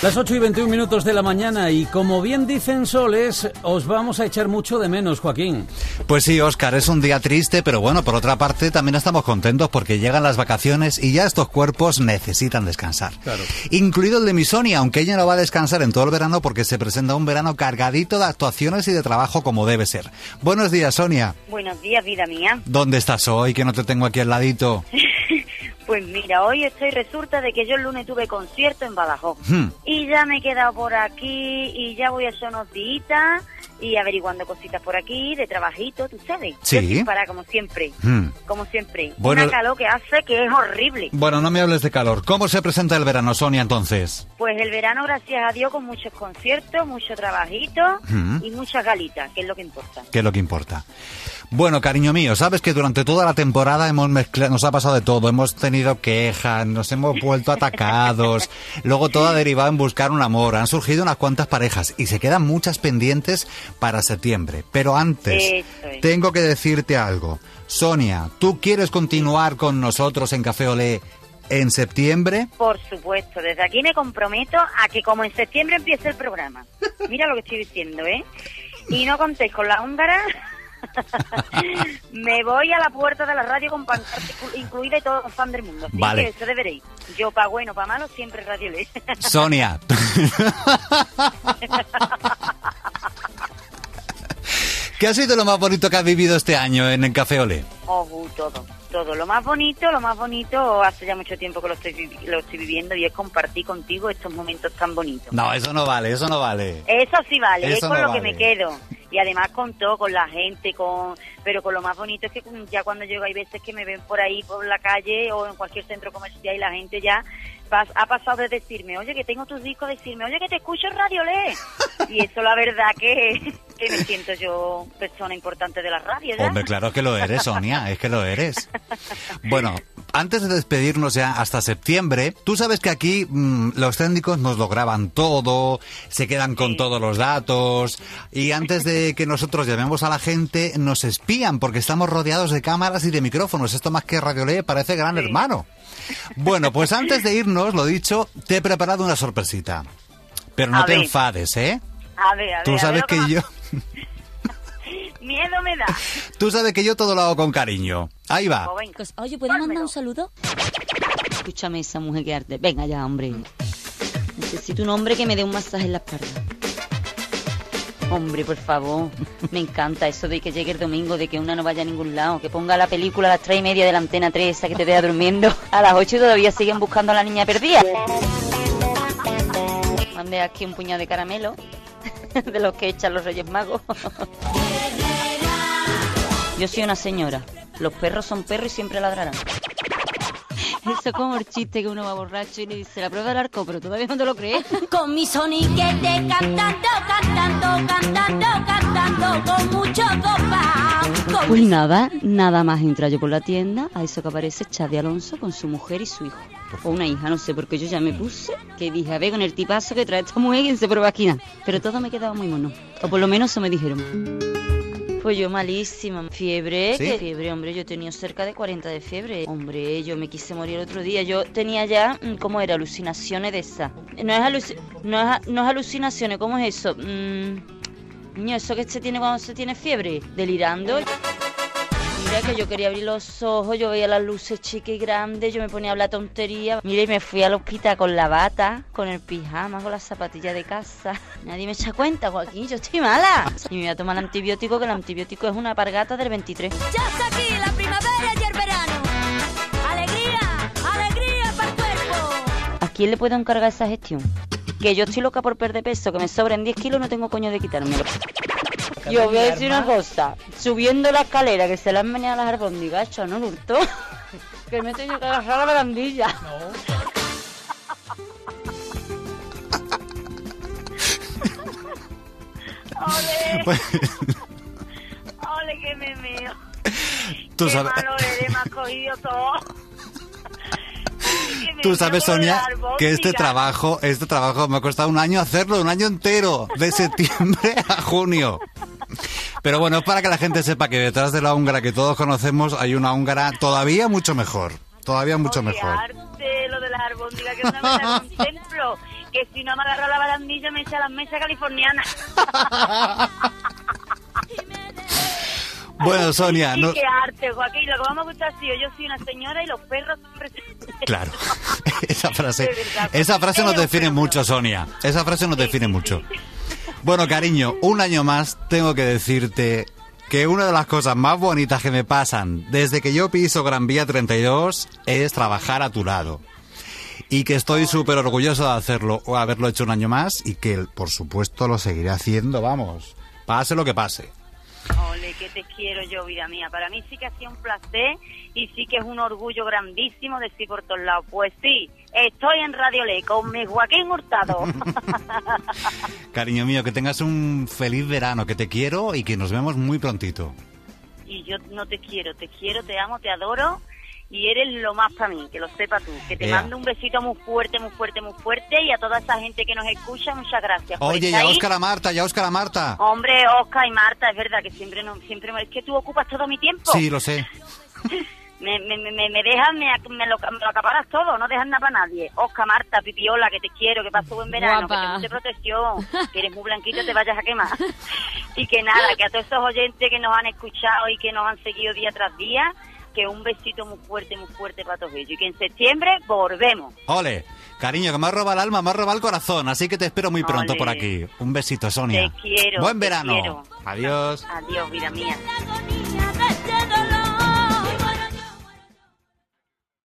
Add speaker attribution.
Speaker 1: Las 8:21 de la mañana y como bien dicen Soles, os vamos a echar mucho de menos, Joaquín.
Speaker 2: Pues sí, Óscar, es un día triste, pero bueno, por otra parte también estamos contentos porque llegan las vacaciones y ya estos cuerpos necesitan descansar.
Speaker 1: Claro.
Speaker 2: Incluido el de mi Sonia, aunque ella no va a descansar en todo el verano porque se presenta un verano cargadito de actuaciones y de trabajo como debe ser. Buenos días, Sonia.
Speaker 3: Buenos días, vida mía.
Speaker 2: ¿Dónde estás hoy, que no te tengo aquí al ladito?
Speaker 3: Pues mira, hoy resulta de que yo el lunes tuve concierto en Badajoz. Y ya me he quedado por aquí y ya voy a hacer unos días y averiguando cositas por aquí, de trabajito, tú sabes.
Speaker 2: Sí.
Speaker 3: Yo sin parar, como siempre. Como siempre.
Speaker 2: Bueno,
Speaker 3: una calor que hace que es horrible.
Speaker 2: Bueno, no me hables de calor. ¿Cómo se presenta el verano, Sonia, entonces?
Speaker 3: Pues el verano, gracias a Dios, con muchos conciertos, mucho trabajito y muchas galitas, que es lo que importa.
Speaker 2: ¿Qué es lo que importa? Bueno, cariño mío, sabes que durante toda la temporada nos ha pasado de todo. Hemos tenido quejas, nos hemos vuelto atacados, luego todo ha derivado en buscar un amor. Han surgido unas cuantas parejas y se quedan muchas pendientes para septiembre. Pero antes, tengo que decirte algo. Sonia, ¿tú quieres continuar con nosotros en Café Olé en septiembre?
Speaker 3: Por supuesto, desde aquí me comprometo a que como en septiembre empiece el programa. Mira lo que estoy diciendo, ¿eh? Y no contéis con la húngara. Me voy a la puerta de la radio con pancarta incluida y todos los fans del mundo. Así
Speaker 2: vale.
Speaker 3: Que eso deberéis. Yo, para bueno, para malo, siempre Radio Ley.
Speaker 2: Sonia. ¿Qué ha sido lo más bonito que has vivido este año en el Café Olé?
Speaker 3: Todo. Lo más bonito, hace ya mucho tiempo que lo estoy viviendo y es compartir contigo estos momentos tan bonitos.
Speaker 2: No, eso no vale. Eso
Speaker 3: sí vale,
Speaker 2: eso
Speaker 3: es con
Speaker 2: no
Speaker 3: lo que
Speaker 2: vale.
Speaker 3: me quedo. Y además con todo, con la gente, pero con lo más bonito es que ya cuando llego hay veces que me ven por ahí por la calle o en cualquier centro comercial y la gente ya ha pasado de decirme, oye, que tengo tus discos, decirme, oye, que te escucho en Radio Lé. Y eso la verdad que me siento yo persona importante de la radio, ¿ya?
Speaker 2: Hombre, claro que lo eres, Sonia, es que lo eres. Bueno, antes de despedirnos ya hasta septiembre, tú sabes que aquí los técnicos nos lo graban todo, se quedan con todos los datos y antes de que nosotros llamemos a la gente nos espían porque estamos rodeados de cámaras y de micrófonos. Esto más que Radio Lé parece Gran Hermano. Bueno, pues antes de irnos, lo dicho, te he preparado una sorpresita. Pero no te enfades, ¿eh?
Speaker 3: A ver.
Speaker 2: Tú sabes que yo...
Speaker 3: Miedo me da.
Speaker 2: Tú sabes que yo todo lo hago con cariño. Ahí va.
Speaker 4: Oye, ¿puedes mandar un saludo? Escúchame, esa mujer que arte. Venga ya, hombre. Necesito un hombre que me dé un masaje en la espalda. Hombre, por favor. Me encanta eso de que llegue el domingo, de que una no vaya a ningún lado, que ponga la película a las 3:30 de la Antena 3, esa que te deja durmiendo. A las 8 todavía siguen buscando a la niña perdida. Mande aquí un puñado de caramelo, de los que echan los Reyes Magos. Yo soy una señora. Los perros son perros y siempre ladrarán. Eso es como el chiste que uno va borracho y le dice la prueba del arco, pero todavía no te lo crees.
Speaker 5: Con mi soniquete cantando, con mucho compás.
Speaker 4: Pues nada más entra yo por la tienda, a eso que aparece Xavi Alonso con su mujer y su hijo. O una hija, no sé, porque yo ya me puse, que dije, a ver, con el tipazo que trae esta mujer, ¿quién se prueba aquí? Pero todo me quedaba muy mono, o por lo menos eso me dijeron. Pues yo malísima, fiebre,
Speaker 2: ¿Sí?
Speaker 4: ¿Qué fiebre, hombre? Yo he tenido cerca de 40 de fiebre. Hombre, yo me quise morir el otro día. Yo tenía ya, ¿cómo era? Alucinaciones de esas. No es alucinaciones, ¿cómo es eso? Niño, eso que se tiene cuando se tiene fiebre, delirando. Mira que yo quería abrir los ojos, yo veía las luces chicas y grandes, yo me ponía a hablar tontería. Mira, y me fui al hospital con la bata, con el pijama, con las zapatillas de casa. Nadie me echa cuenta, Joaquín, yo estoy mala. Y me voy a tomar el antibiótico, que el antibiótico es una alpargata del 23.
Speaker 5: Ya está aquí la primavera y el verano. Alegría para el cuerpo.
Speaker 4: ¿A quién le puedo encargar esa gestión? Que yo estoy loca por perder peso, que me sobran 10 kilos, no tengo coño de quitármelo. Yo voy a decir una cosa, subiendo la escalera, que se le han venido las albóndigas, hecho, ¿no, Lurto? Que me he tenido que agarrar la barandilla.
Speaker 3: Ole, que me meo.
Speaker 2: Tú
Speaker 3: Qué
Speaker 2: sabes...
Speaker 3: malo eres, me has cogido todo.
Speaker 2: Tú sabes, Sonia, que este trabajo me ha costado un año hacerlo, un año entero, de septiembre a junio. Pero bueno, es para que la gente sepa que detrás de la húngara que todos conocemos hay una húngara todavía mucho mejor. Todavía mucho mejor.
Speaker 3: Lo de las albóndigas, que es una verdad, un templo. que si no me agarro la barandilla me echa a las mesas californianas.
Speaker 2: Bueno, Sonia,
Speaker 3: Y
Speaker 2: no...
Speaker 3: qué arte, Joaquín, lo que vamos a gustar ha sido yo soy una señora y los perros siempre...
Speaker 2: Claro, esa
Speaker 3: De
Speaker 2: frase
Speaker 3: verdad.
Speaker 2: nos define mucho, Sonia. Esa frase nos define mucho. Bueno, cariño, un año más tengo que decirte que una de las cosas más bonitas que me pasan desde que yo piso Gran Vía 32 es trabajar a tu lado. Y que estoy súper orgulloso de hacerlo, o haberlo hecho un año más, y que, por supuesto, lo seguiré haciendo, vamos, pase lo que pase.
Speaker 3: Ole, que te quiero yo, vida mía. Para mí sí que ha sido un placer y sí que es un orgullo grandísimo decir por todos lados, pues sí, estoy en Radio Ley con mi Joaquín Hurtado.
Speaker 2: Cariño mío, que tengas un feliz verano, que te quiero y que nos vemos muy prontito.
Speaker 3: Y yo no te quiero, te amo, te adoro y eres lo más para mí, que lo sepas tú. Que te
Speaker 2: Ea.
Speaker 3: mando un besito muy fuerte, muy fuerte, muy fuerte y a toda esa gente que nos escucha, muchas gracias. por
Speaker 2: Oye,
Speaker 3: estar
Speaker 2: ya
Speaker 3: ahí.
Speaker 2: Óscar a Marta.
Speaker 3: Hombre, Oscar y Marta, es verdad que siempre es que tú ocupas todo mi tiempo.
Speaker 2: Sí, lo sé.
Speaker 3: Me dejas, me lo acaparas todo, no dejas nada para nadie. Oscar, Marta, Pipiola, que te quiero, que paso buen verano,
Speaker 6: Guapa.
Speaker 3: que te guste protección, que eres muy blanquito, te vayas a quemar. Y que nada, que a todos esos oyentes que nos han escuchado y que nos han seguido día tras día, que un besito muy fuerte para todos ellos. Y que en septiembre volvemos.
Speaker 2: Ole, cariño, que me has robado el alma, me has robado el corazón, así que te espero muy pronto
Speaker 3: Ole.
Speaker 2: por aquí. Un besito, Sonia.
Speaker 3: Te quiero,
Speaker 2: Buen
Speaker 3: te
Speaker 2: verano.
Speaker 3: quiero.
Speaker 2: Adiós.
Speaker 3: Adiós, vida mía.
Speaker 5: La agonía